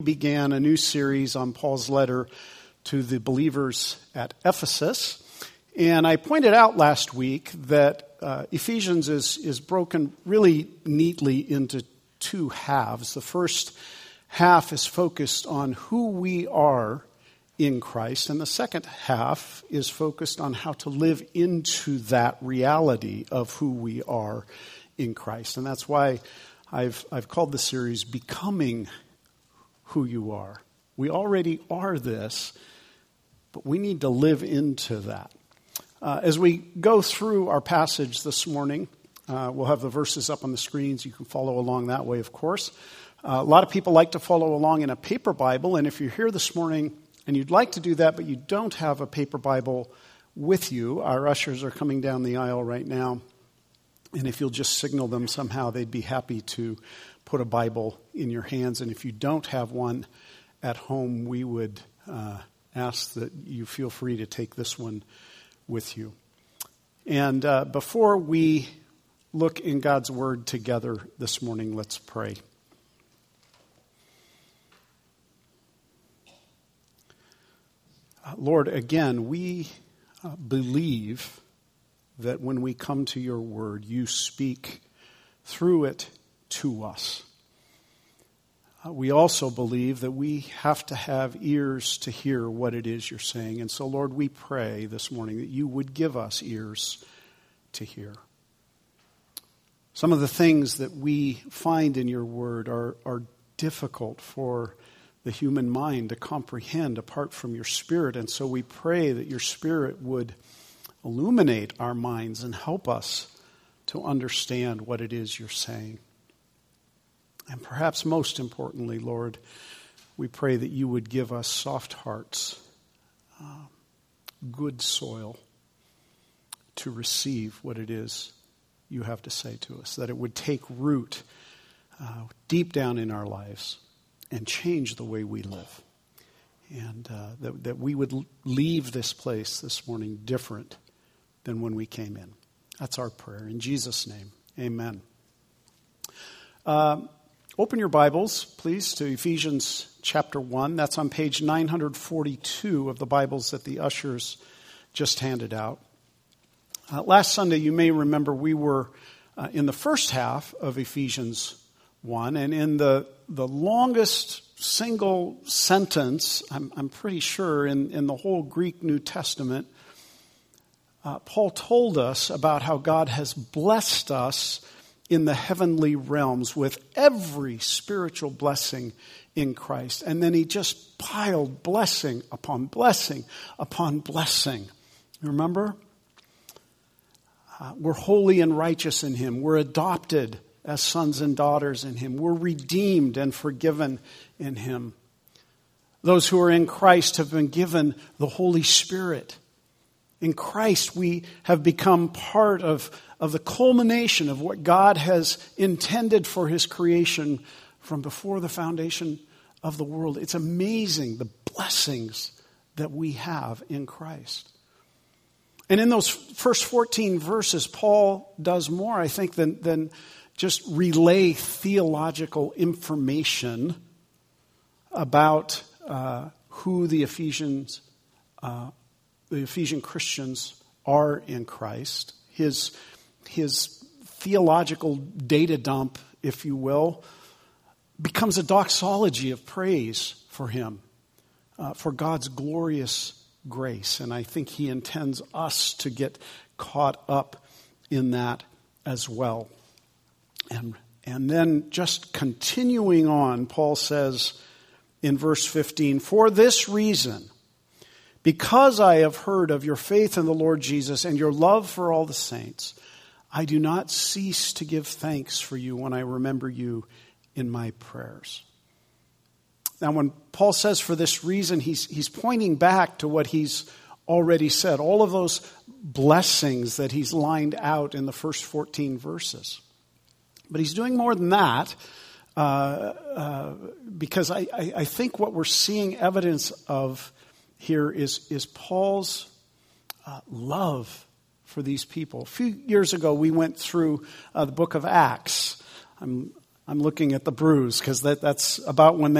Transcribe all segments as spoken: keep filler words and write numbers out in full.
Began a new series on Paul's letter to the believers at Ephesus. And I pointed out last week that uh, Ephesians is, is broken really neatly into two halves. The first half is focused on who we are in Christ, and the second half is focused on how to live into that reality of who we are in Christ. And that's why I've I've called the series Becoming Who You Are. We already are this, but we need to live into that. Uh, as we go through our passage this morning, uh, we'll have the verses up on the screens. You can follow along that way, of course. Uh, a lot of people like to follow along in a paper Bible, and if you're here this morning and you'd like to do that, but you don't have a paper Bible with you, our ushers are coming down the aisle right now, and if you'll just signal them somehow, they'd be happy to put a Bible in your hands. And if you don't have one at home, we would uh, ask that you feel free to take this one with you. And uh, before we look in God's Word together this morning, let's pray. Uh, Lord, again, we uh, believe that when we come to your Word, you speak through it to us. Uh, we also believe that we have to have ears to hear what it is you're saying. And so, Lord, we pray this morning that you would give us ears to hear. Some of the things that we find in your word are, are difficult for the human mind to comprehend apart from your Spirit. And so we pray that your Spirit would illuminate our minds and help us to understand what it is you're saying. And perhaps most importantly, Lord, we pray that you would give us soft hearts, uh, good soil to receive what it is you have to say to us, that it would take root uh, deep down in our lives and change the way we live. And uh, that, that we would leave this place this morning different than when we came in. That's our prayer. In Jesus' name, amen. Um, Open your Bibles, please, to Ephesians chapter one. That's on page nine forty-two of the Bibles that the ushers just handed out. Uh, last Sunday, you may remember, we were uh, in the first half of Ephesians one, and in the, the longest single sentence, I'm, I'm pretty sure, in, in the whole Greek New Testament, uh, Paul told us about how God has blessed us in the heavenly realms with every spiritual blessing in Christ. And then he just piled blessing upon blessing upon blessing. You remember? Uh, we're holy and righteous in him. We're adopted as sons and daughters in him. We're redeemed and forgiven in him. Those who are in Christ have been given the Holy Spirit. In Christ, we have become part of, of the culmination of what God has intended for his creation from before the foundation of the world. It's amazing the blessings that we have in Christ. And in those first fourteen verses, Paul does more, I think, than, than just relay theological information about uh, who the Ephesians uh the Ephesian Christians are in Christ. His, his theological data dump, if you will, becomes a doxology of praise for him, uh, for God's glorious grace. And I think he intends us to get caught up in that as well. And, and then just continuing on, Paul says in verse fifteen, "For this reason, because I have heard of your faith in the Lord Jesus and your love for all the saints, I do not cease to give thanks for you when I remember you in my prayers." Now, when Paul says for this reason, he's, he's pointing back to what he's already said, all of those blessings that he's lined out in the first fourteen verses. But he's doing more than that, uh, uh, because I, I, I think what we're seeing evidence of here is, is Paul's uh, love for these people. A few years ago, we went through uh, the book of Acts. I'm I'm looking at the bruise because that, that's about when they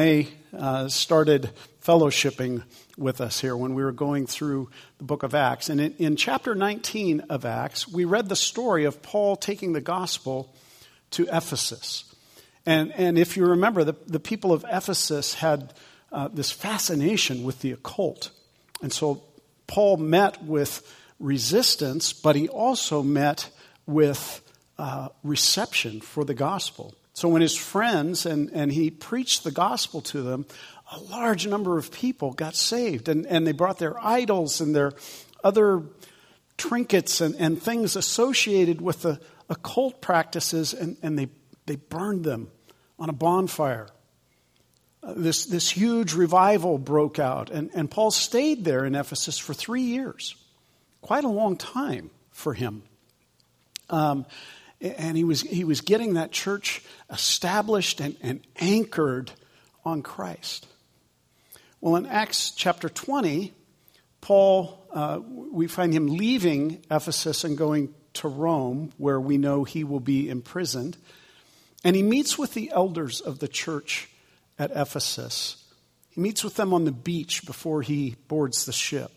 uh, started fellowshipping with us here when we were going through the book of Acts. And in, in chapter nineteen of Acts, we read the story of Paul taking the gospel to Ephesus. And, and if you remember, the, the people of Ephesus had uh, this fascination with the occult. And so Paul met with resistance, but he also met with uh, reception for the gospel. So when his friends, and, and he preached the gospel to them, a large number of people got saved. And, and they brought their idols and their other trinkets and, and things associated with the occult practices, and, and they, they burned them on a bonfire. Uh, this, this huge revival broke out. And, and Paul stayed there in Ephesus for three years. Quite a long time for him. Um, and he was he was getting that church established and, and anchored on Christ. Well, in Acts chapter twenty, Paul, uh, we find him leaving Ephesus and going to Rome, where we know he will be imprisoned. And he meets with the elders of the church at Ephesus. He meets with them on the beach before he boards the ship.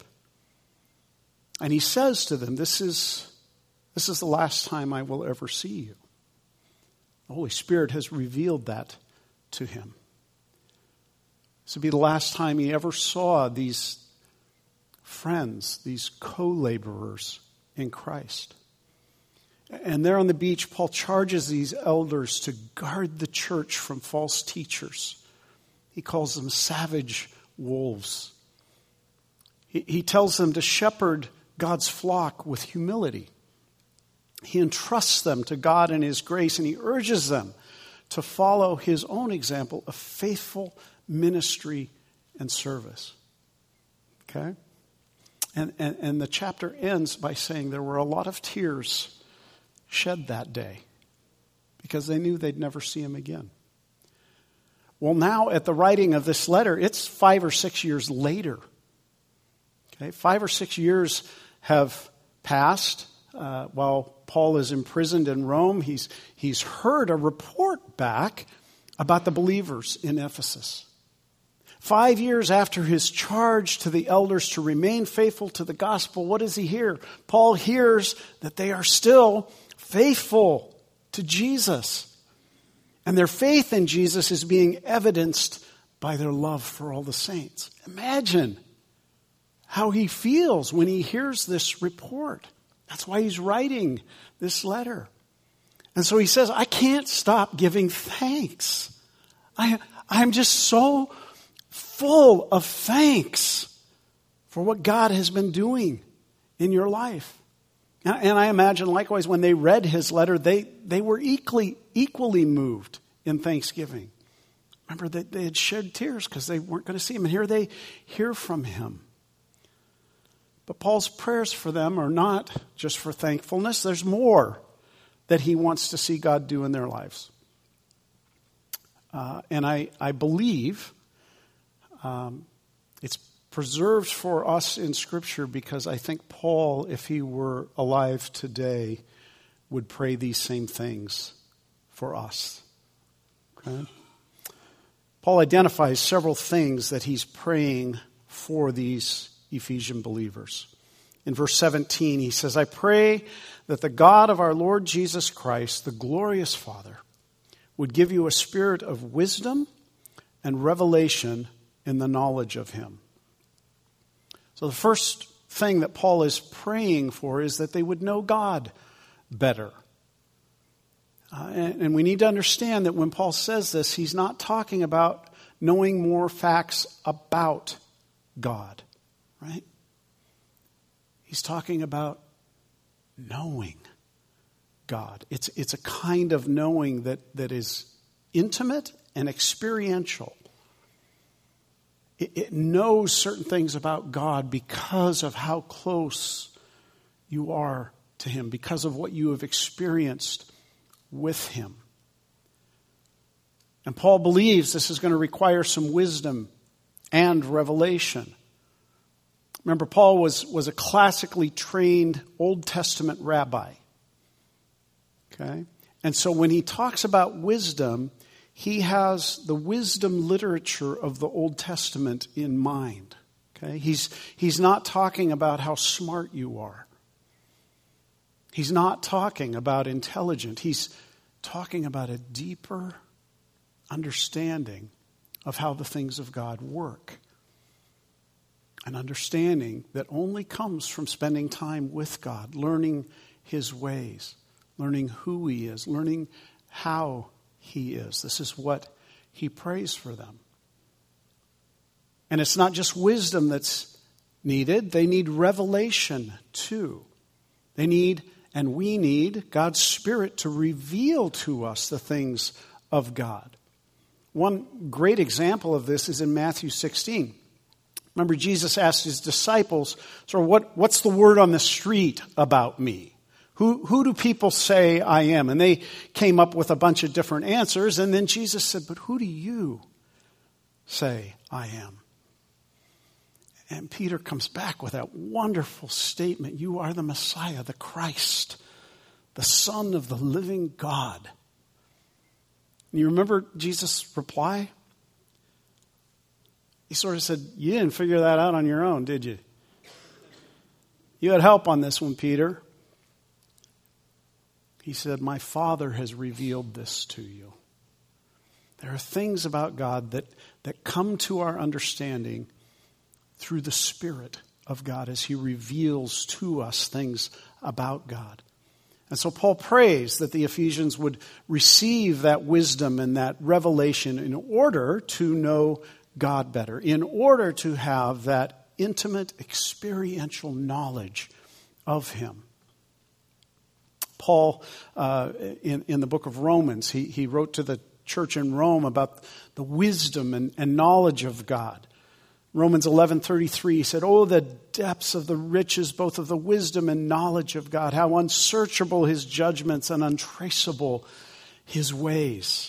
And he says to them, this is, this is the last time I will ever see you. The Holy Spirit has revealed that to him. This would be the last time he ever saw these friends, these co-laborers in Christ. And there on the beach, Paul charges these elders to guard the church from false teachers. He calls them savage wolves. He, he tells them to shepherd God's flock with humility. He entrusts them to God and His grace, and he urges them to follow his own example of faithful ministry and service. Okay? And, and, and the chapter ends by saying there were a lot of tears shed that day because they knew they'd never see him again. Well, now at the writing of this letter, it's five or six years later. Okay, five or six years have passed uh, while Paul is imprisoned in Rome. He's, he's heard a report back about the believers in Ephesus. Five years after his charge to the elders to remain faithful to the gospel, what does he hear? Paul hears that they are still faithful to Jesus. And their faith in Jesus is being evidenced by their love for all the saints. Imagine how he feels when he hears this report. That's why he's writing this letter. And so he says, I can't stop giving thanks. I, I'm just so full of thanks for what God has been doing in your life. And I imagine likewise when they read his letter, they, they were equally, equally moved in thanksgiving. Remember, they, they had shed tears because they weren't going to see him. And here they hear from him. But Paul's prayers for them are not just for thankfulness. There's more that he wants to see God do in their lives. Uh, and I, I believe um, it's preserved for us in Scripture because I think Paul, if he were alive today, would pray these same things for us. Okay? Paul identifies several things that he's praying for these Ephesian believers. In verse seventeen, he says, I pray that the God of our Lord Jesus Christ, the glorious Father, would give you a spirit of wisdom and revelation in the knowledge of him. So the first thing that Paul is praying for is that they would know God better. Uh, and, and we need to understand that when Paul says this, he's not talking about knowing more facts about God. Right? He's talking about knowing God. It's, it's a kind of knowing that, that is intimate and experiential. It, it knows certain things about God because of how close you are to him, because of what you have experienced with him. And Paul believes this is going to require some wisdom and revelation. Remember, Paul was, was a classically trained Old Testament rabbi. Okay? And so when he talks about wisdom, he has the wisdom literature of the Old Testament in mind. Okay? He's, he's not talking about how smart you are. He's not talking about intelligent. He's talking about a deeper understanding of how the things of God work. An understanding that only comes from spending time with God, learning his ways, learning who he is, learning how he is. This is what he prays for them. And it's not just wisdom that's needed. They need revelation too. They need, and we need, God's Spirit to reveal to us the things of God. One great example of this is in Matthew sixteen. Remember, Jesus asked his disciples, so what, what's the word on the street about me? Who, who do people say I am? And they came up with a bunch of different answers. And then Jesus said, but who do you say I am? And Peter comes back with that wonderful statement. You are the Messiah, the Christ, the Son of the living God. And you remember Jesus' reply? He sort of said, you didn't figure that out on your own, did you? You had help on this one, Peter. He said, my Father has revealed this to you. There are things about God that, that come to our understanding through the Spirit of God as he reveals to us things about God. And so Paul prays that the Ephesians would receive that wisdom and that revelation in order to know God better, in order to have that intimate experiential knowledge of him. Paul, uh, in, in the book of Romans, he, he wrote to the church in Rome about the wisdom and, and knowledge of God. Romans eleven thirty-three, he said, oh, the depths of the riches, both of the wisdom and knowledge of God, how unsearchable his judgments and untraceable his ways.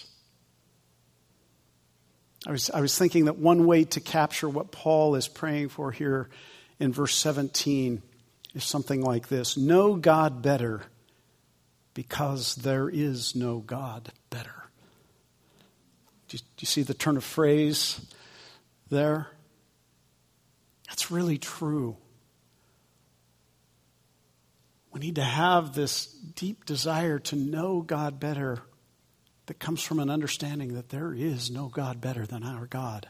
I was, I was thinking that one way to capture what Paul is praying for here in verse seventeen is something like this. Know God better because there is no God better. Do you, do you see the turn of phrase there? That's really true. We need to have this deep desire to know God better that comes from an understanding that there is no God better than our God.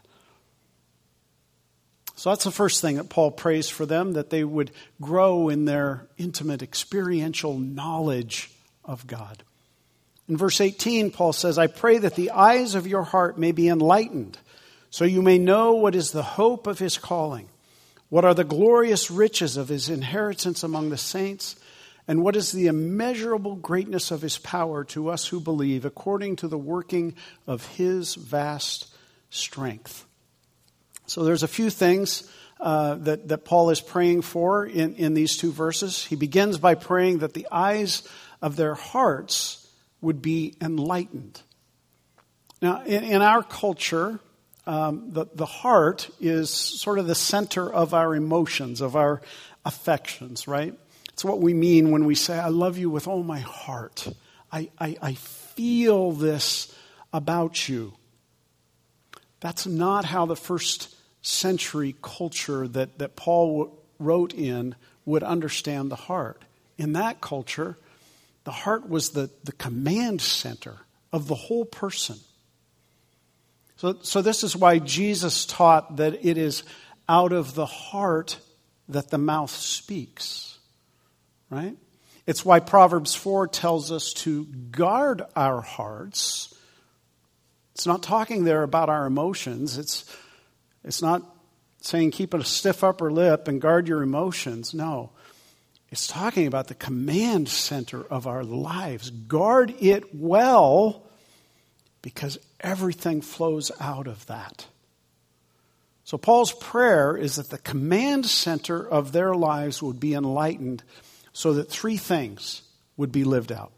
So that's the first thing that Paul prays for them, that they would grow in their intimate experiential knowledge of God. In verse eighteen, Paul says, I pray that the eyes of your heart may be enlightened, so you may know what is the hope of his calling, what are the glorious riches of his inheritance among the saints, and what is the immeasurable greatness of his power to us who believe, according to the working of his vast strength. So there's a few things uh, that, that Paul is praying for in, in these two verses. He begins by praying that the eyes of their hearts would be enlightened. Now, in, in our culture, um, the, the heart is sort of the center of our emotions, of our affections, right? It's what we mean when we say, I love you with all my heart. I, I, I feel this about you. That's not how the first century culture that, that Paul wrote in would understand the heart. In that culture, the heart was the, the command center of the whole person. So, so this is why Jesus taught that it is out of the heart that the mouth speaks. Right? It's why Proverbs four tells us to guard our hearts. It's not talking there about our emotions. It's, it's not saying keep a stiff upper lip and guard your emotions. No. It's talking about the command center of our lives. Guard it well because everything flows out of that. So Paul's prayer is that the command center of their lives would be enlightened so that three things would be lived out.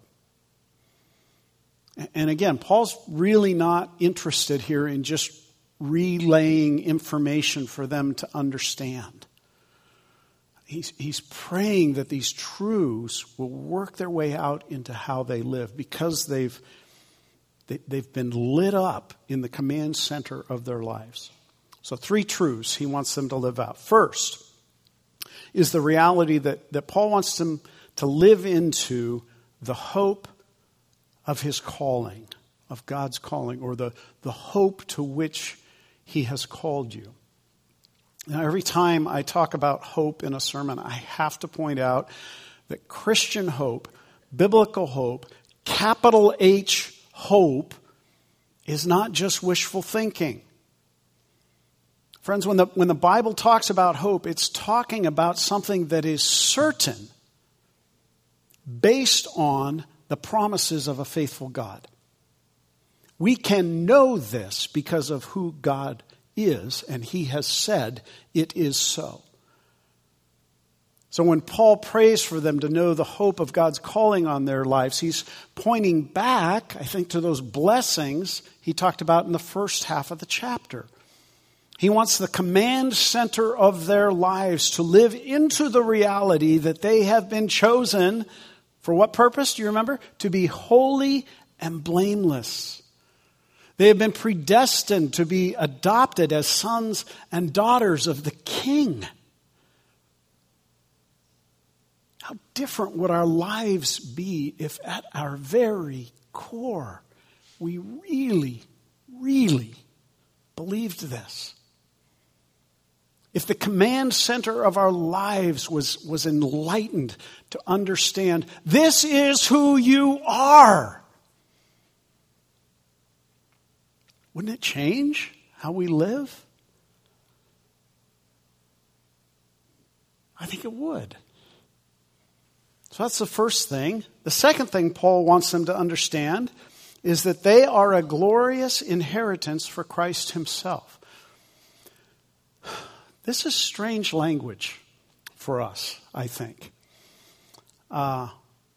And again, Paul's really not interested here in just relaying information for them to understand. He's, he's praying that these truths will work their way out into how they live because they've They, they've been lit up in the command center of their lives. So three truths he wants them to live out. First is the reality that, that Paul wants them to live into the hope of his calling, of God's calling, or the, the hope to which he has called you. Now, every time I talk about hope in a sermon, I have to point out that Christian hope, biblical hope, capital H hope, is not just wishful thinking. Friends, when the, when the Bible talks about hope, it's talking about something that is certain based on the promises of a faithful God. We can know this because of who God is, and he has said it is so. So when Paul prays for them to know the hope of God's calling on their lives, he's pointing back, I think, to those blessings he talked about in the first half of the chapter. He wants the command center of their lives to live into the reality that they have been chosen for what purpose? Do you remember? To be holy and blameless. They have been predestined to be adopted as sons and daughters of the King. How different would our lives be if at our very core we really, really believed this? If the command center of our lives was, was enlightened to understand, this is who you are, wouldn't it change how we live? I think it would. So that's the first thing. The second thing Paul wants them to understand is that they are a glorious inheritance for Christ himself. This is strange language for us, I think. Uh,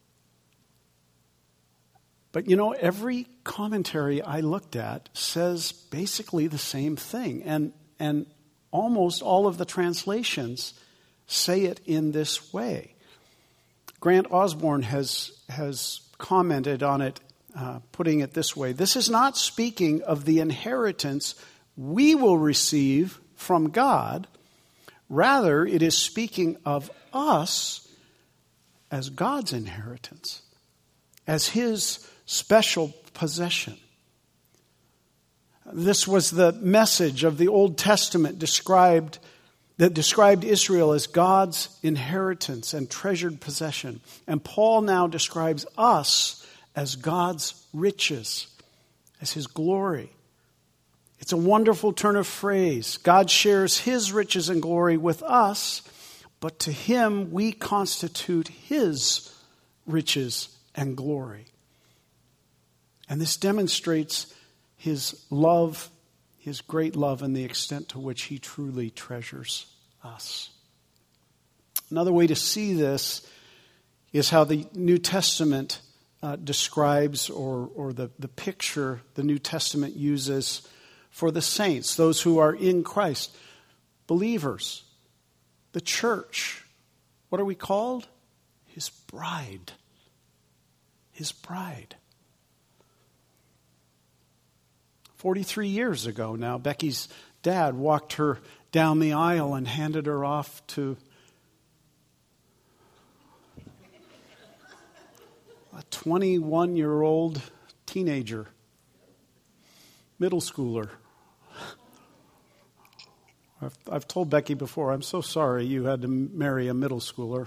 but you know, every commentary I looked at says basically the same thing. And, and almost all of the translations say it in this way. Grant Osborne has, has commented on it, uh, putting it this way. This is not speaking of the inheritance we will receive from God. Rather, it is speaking of us as God's inheritance, as his special possession. This was the message of the Old Testament described that described Israel as God's inheritance and treasured possession. And Paul now describes us as God's riches, as his glory. It's a wonderful turn of phrase. God shares his riches and glory with us, but to him we constitute his riches and glory. And this demonstrates his love, his great love, and the extent to which he truly treasures us. Another way to see this is how the New Testament uh, describes, or, or the, the picture the New Testament uses for the saints, those who are in Christ, believers, the church. What are we called? His bride. His bride. forty-three years ago now, Becky's dad walked her down the aisle and handed her off to a twenty-one-year-old teenager, middle schooler. I've, I've told Becky before, I'm so sorry you had to marry a middle schooler.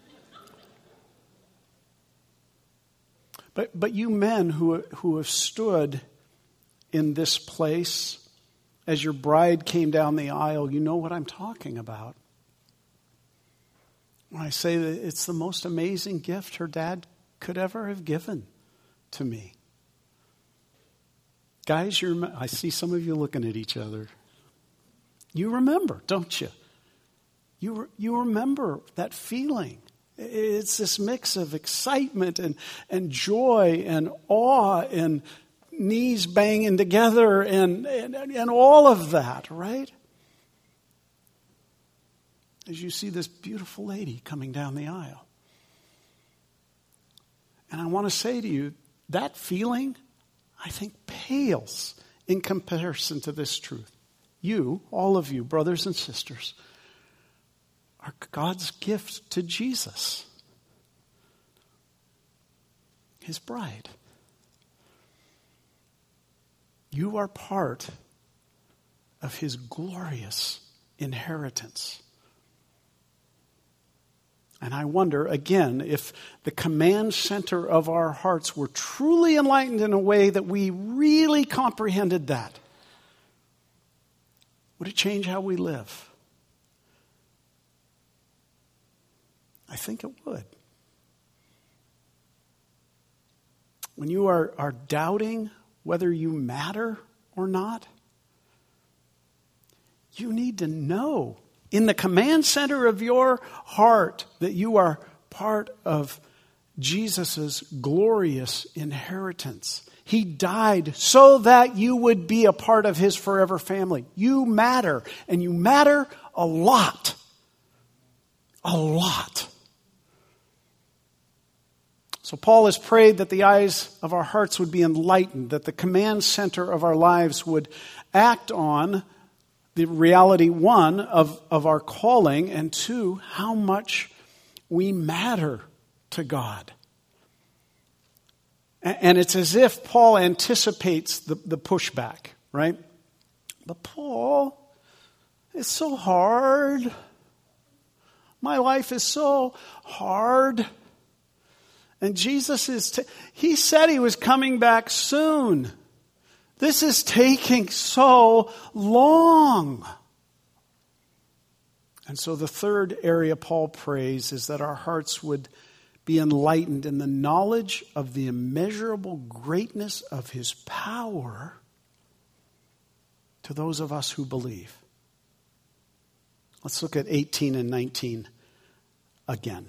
But but you men who who have stood in this place as your bride came down the aisle, you know what I'm talking about. When I say that it's the most amazing gift her dad could ever have given to me. Guys, you I see some of you looking at each other. You remember, don't you? You, you remember that feeling. It's this mix of excitement and, and joy and awe and knees banging together and, and, and all of that, right? As you see this beautiful lady coming down the aisle. And I want to say to you, that feeling, I think, pales in comparison to this truth. You, all of you, brothers and sisters, are God's gift to Jesus, his bride. You are part of his glorious inheritance. And I wonder, again, if the command center of our hearts were truly enlightened in a way that we really comprehended that, would it change how we live? I think it would. When you are, are doubting whether you matter or not, you need to know in the command center of your heart that you are part of Jesus' glorious inheritance. He died so that you would be a part of his forever family. You matter, and you matter a lot. A lot. So Paul has prayed that the eyes of our hearts would be enlightened, that the command center of our lives would act on the reality, one, of, of our calling, and two, how much we matter to God. And it's as if Paul anticipates the, the pushback, right? But Paul, it's so hard. My life is so hard. And Jesus is, t- he said he was coming back soon. This is taking so long. And so the third area Paul prays is that our hearts would be enlightened in the knowledge of the immeasurable greatness of his power to those of us who believe. Let's look at eighteen and nineteen again.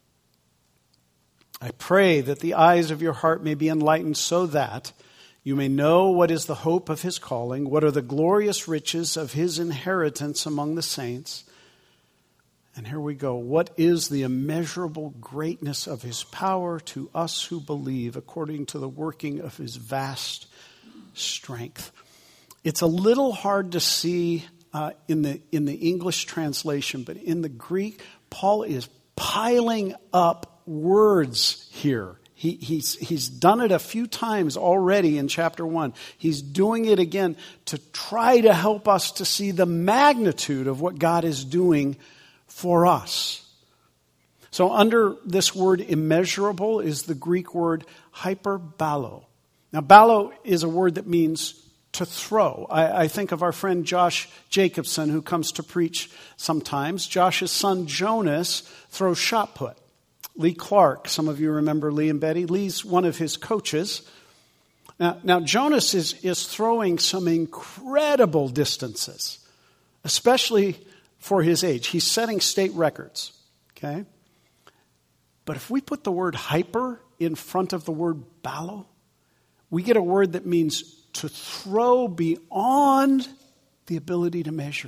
I pray that the eyes of your heart may be enlightened so that you may know what is the hope of his calling, what are the glorious riches of his inheritance among the saints. And here we go. What is the immeasurable greatness of his power to us who believe, according to the working of his vast strength? It's a little hard to see uh, in the in the English translation, but in the Greek, Paul is piling up words here. He, he's, he's done it a few times already in chapter one. He's doing it again to try to help us to see the magnitude of what God is doing for us. So under this word immeasurable is the Greek word hyperbalo. Now, balo is a word that means to throw. I, I think of our friend Josh Jacobson, who comes to preach sometimes. Josh's son Jonas throws shot put. Lee Clark, some of you remember Lee and Betty. Lee's one of his coaches. Now, now Jonas is, is throwing some incredible distances, especially for his age. He's setting state records, okay? But if we put the word hyper in front of the word balo, we get a word that means to throw beyond the ability to measure.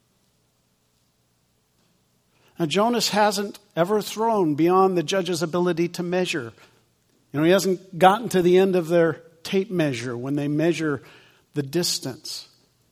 Now, Jonas hasn't ever thrown beyond the judge's ability to measure. You know, he hasn't gotten to the end of their tape measure when they measure the distance.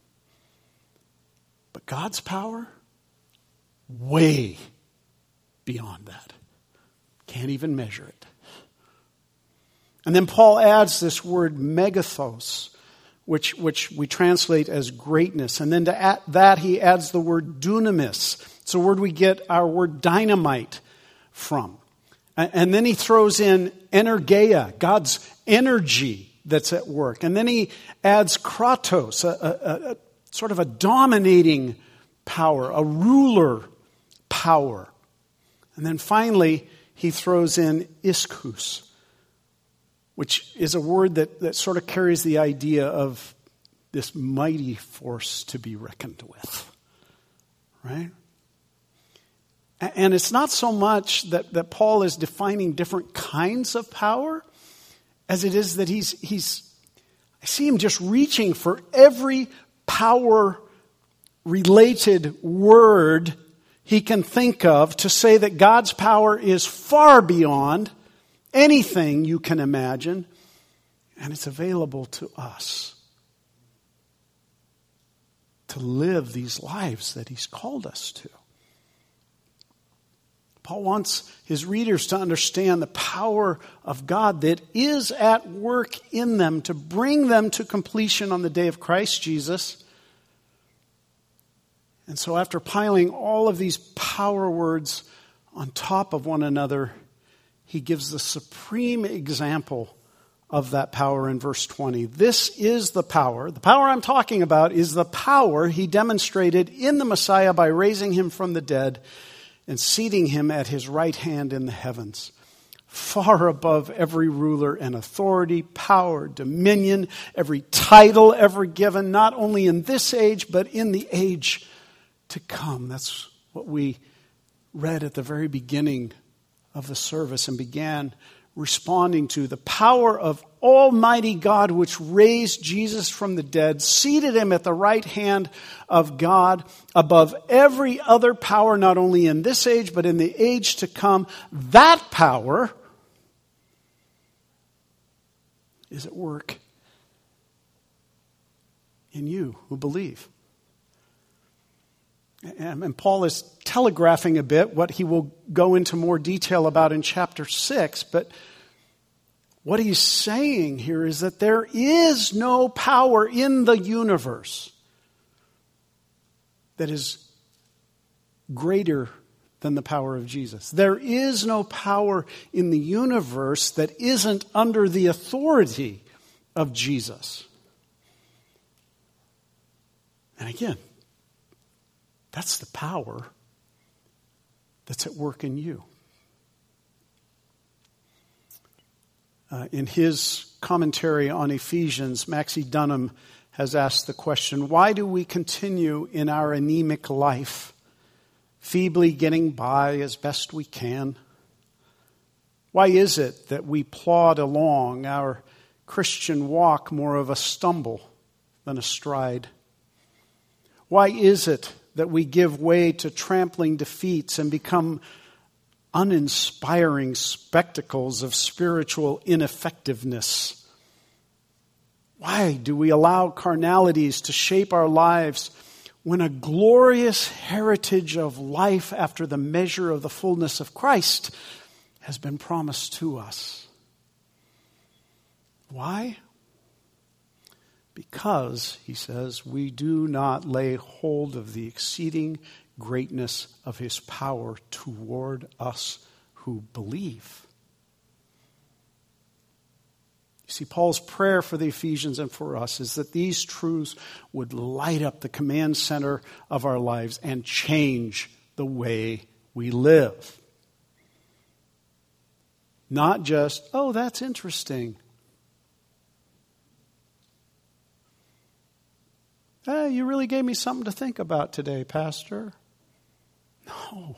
But God's power, way beyond that. Can't even measure it. And then Paul adds this word megathos, which, which we translate as greatness. And then to add that, he adds the word dunamis. It's a word we get our word dynamite from. And then he throws in energeia, God's energy that's at work. And then he adds kratos, a, a, a sort of a dominating power, a ruler power. And then finally, he throws in ischus, which is a word that, that sort of carries the idea of this mighty force to be reckoned with. Right? And it's not so much that, that Paul is defining different kinds of power as it is that he's, he's, I see him just reaching for every power-related word he can think of to say that God's power is far beyond anything you can imagine. And it's available to us to live these lives that he's called us to. Paul wants his readers to understand the power of God that is at work in them to bring them to completion on the day of Christ Jesus. And so after piling all of these power words on top of one another, he gives the supreme example of that power in verse twenty. This is the power. The power I'm talking about is the power he demonstrated in the Messiah by raising him from the dead and seating him at his right hand in the heavens, far above every ruler and authority, power, dominion, every title ever given, not only in this age, but in the age to come. That's what we read at the very beginning of the service and began responding to. The power of Almighty God, which raised Jesus from the dead, seated him at the right hand of God above every other power, not only in this age, but in the age to come. That power is at work in you who believe. And Paul is telegraphing a bit what he will go into more detail about in chapter six, but what he's saying here is that there is no power in the universe that is greater than the power of Jesus. There is no power in the universe that isn't under the authority of Jesus. And again, that's the power that's at work in you. Uh, in his commentary on Ephesians, Maxie Dunham has asked the question, why do we continue in our anemic life, feebly getting by as best we can? Why is it that we plod along our Christian walk more of a stumble than a stride? Why is it that we give way to trampling defeats and become uninspiring spectacles of spiritual ineffectiveness? Why do we allow carnalities to shape our lives when a glorious heritage of life after the measure of the fullness of Christ has been promised to us? Why? Because, he says, we do not lay hold of the exceeding greatness of his power toward us who believe. You see, Paul's prayer for the Ephesians and for us is that these truths would light up the command center of our lives and change the way we live. Not just, oh, that's interesting. Hey, you really gave me something to think about today, Pastor. No.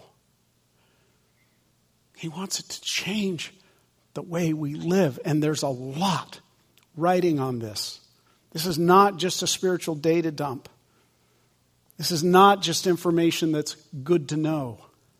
He wants it to change the way we live. And there's a lot writing on this. This is not just a spiritual data dump. This is not just information that's good to know.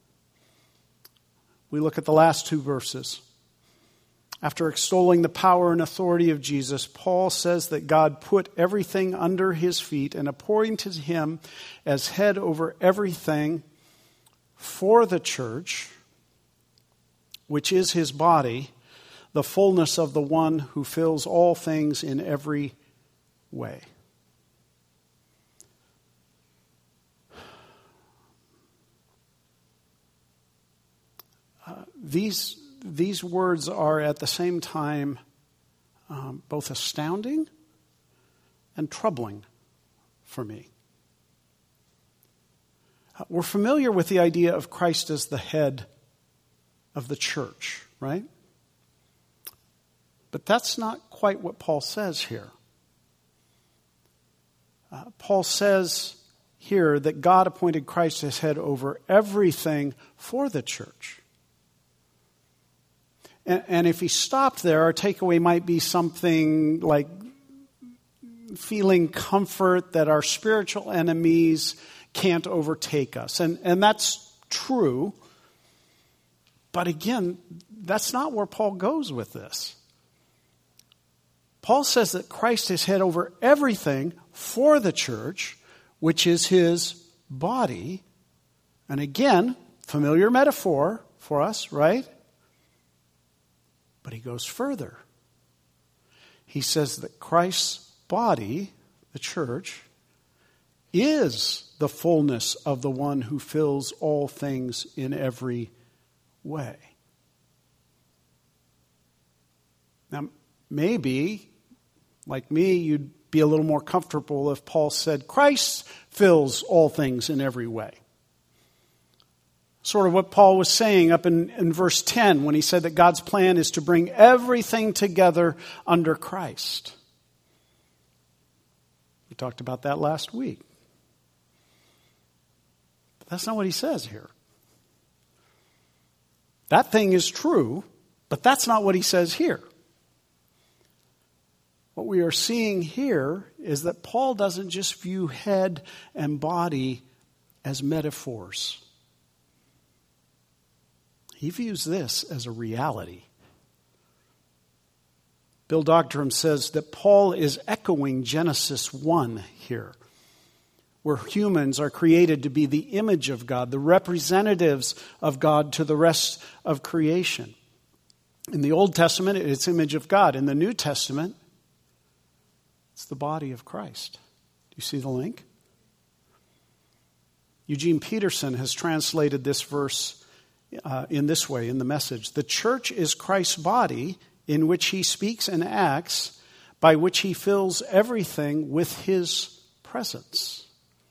We look at the last two verses. After extolling the power and authority of Jesus, Paul says that God put everything under his feet and appointed him as head over everything for the church, which is his body, the fullness of the one who fills all things in every way. Uh, these These words are at the same time um, both astounding and troubling for me. Uh, we're familiar with the idea of Christ as the head of the church, right? But that's not quite what Paul says here. Uh, Paul says here that God appointed Christ as head over everything for the church. And if he stopped there, our takeaway might be something like feeling comfort that our spiritual enemies can't overtake us. And, and that's true. But again, that's not where Paul goes with this. Paul says that Christ is head over everything for the church, which is his body. And again, familiar metaphor for us, right? But he goes further. He says that Christ's body, the church, is the fullness of the one who fills all things in every way. Now, maybe, like me, you'd be a little more comfortable if Paul said, Christ fills all things in every way. Sort of what Paul was saying up in, in verse ten when he said that God's plan is to bring everything together under Christ. We talked about that last week. But that's not what he says here. That thing is true, but that's not what he says here. What we are seeing here is that Paul doesn't just view head and body as metaphors. He views this as a reality. Bill Dogtrum says that Paul is echoing Genesis one here, where humans are created to be the image of God, the representatives of God to the rest of creation. In the Old Testament, it's image of God. In the New Testament, it's the body of Christ. Do you see the link? Eugene Peterson has translated this verse uh, in this way in the Message. The church is Christ's body in which he speaks and acts, by which he fills everything with his presence.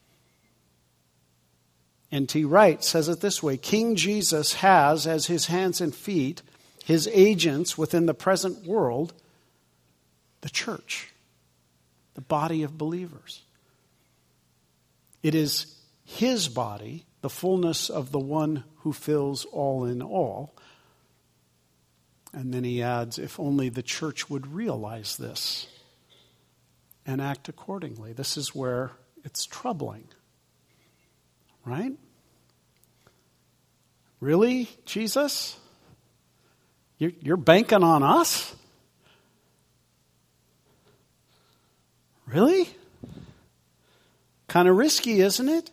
N T Wright says it this way: King Jesus has as his hands and feet, his agents within the present world, the church, the body of believers. It is his body, the fullness of the one who fills all in all. And then he adds, if only the church would realize this and act accordingly. This is where it's troubling. Right? Really, Jesus? You're, you're banking on us? Really? Kind of risky, isn't it?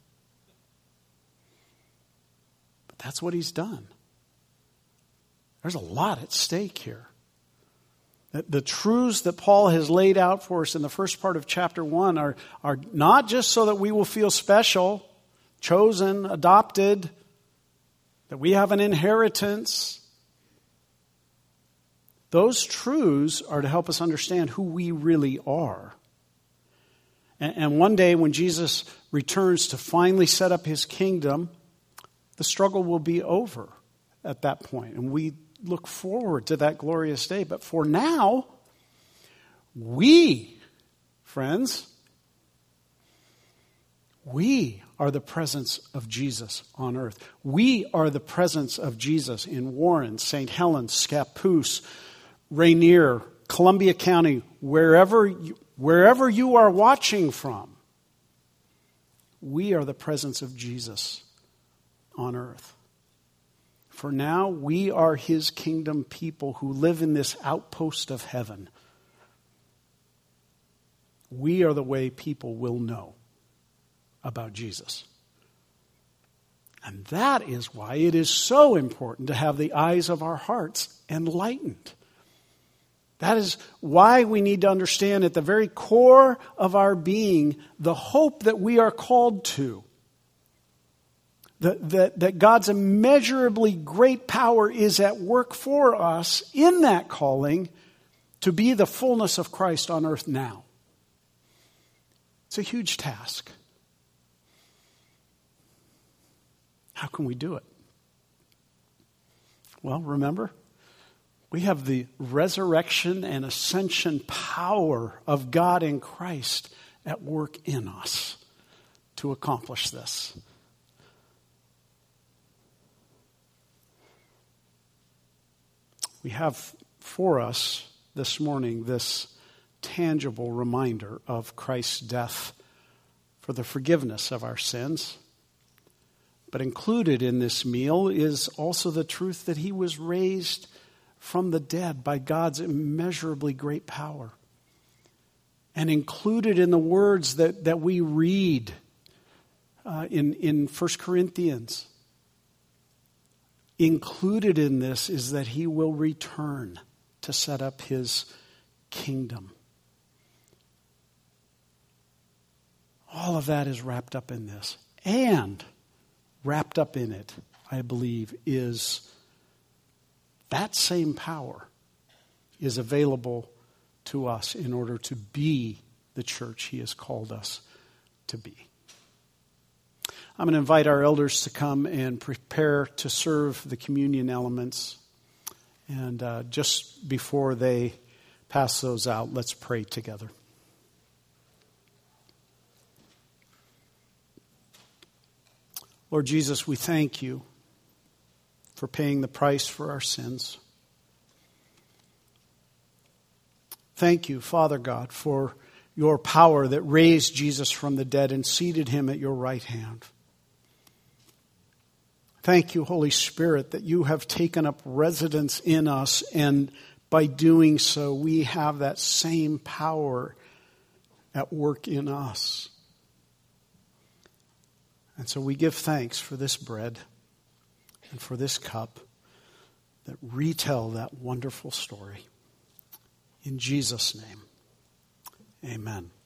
But that's what he's done. There's a lot at stake here. The, the truths that Paul has laid out for us in the first part of chapter one are, are not just so that we will feel special, chosen, adopted, that we have an inheritance. Those truths are to help us understand who we really are. And, and one day when Jesus returns to finally set up his kingdom, the struggle will be over at that point. And we look forward to that glorious day. But for now, we, friends, we are the presence of Jesus on earth. We are the presence of Jesus in Warren, Saint Helens, Scappoose, Rainier, Columbia County, wherever you, wherever you are watching from. We are the presence of Jesus on earth. For now, we are his kingdom people who live in this outpost of heaven. We are the way people will know about Jesus. And that is why it is so important to have the eyes of our hearts enlightened. That is why we need to understand at the very core of our being the hope that we are called to. That, that, that God's immeasurably great power is at work for us in that calling to be the fullness of Christ on earth now. It's a huge task. How can we do it? Well, remember, we have the resurrection and ascension power of God in Christ at work in us to accomplish this. We have for us this morning this tangible reminder of Christ's death for the forgiveness of our sins. But included in this meal is also the truth that he was raised from the dead by God's immeasurably great power. And included in the words that, that we read uh, in, in First Corinthians, included in this is that he will return to set up his kingdom. All of that is wrapped up in this. And wrapped up in it, I believe, is that same power is available to us in order to be the church he has called us to be. I'm going to invite our elders to come and prepare to serve the communion elements. And uh, just before they pass those out, let's pray together. Lord Jesus, we thank you for paying the price for our sins. Thank you, Father God, for your power that raised Jesus from the dead and seated him at your right hand. Thank you, Holy Spirit, that you have taken up residence in us, and by doing so, we have that same power at work in us. And so we give thanks for this bread and for this cup that retell that wonderful story. In Jesus' name, amen.